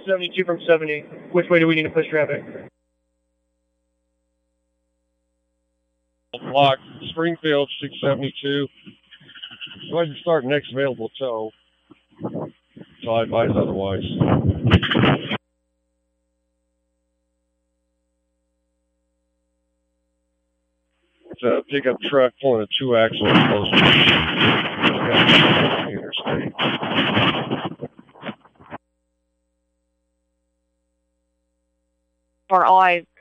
72 from 70. Which way do we need to push traffic? Block Springfield 672. Go ahead and start next available tow. So I advise otherwise. It's a pickup truck pulling a 2-axle close to the interstate. For all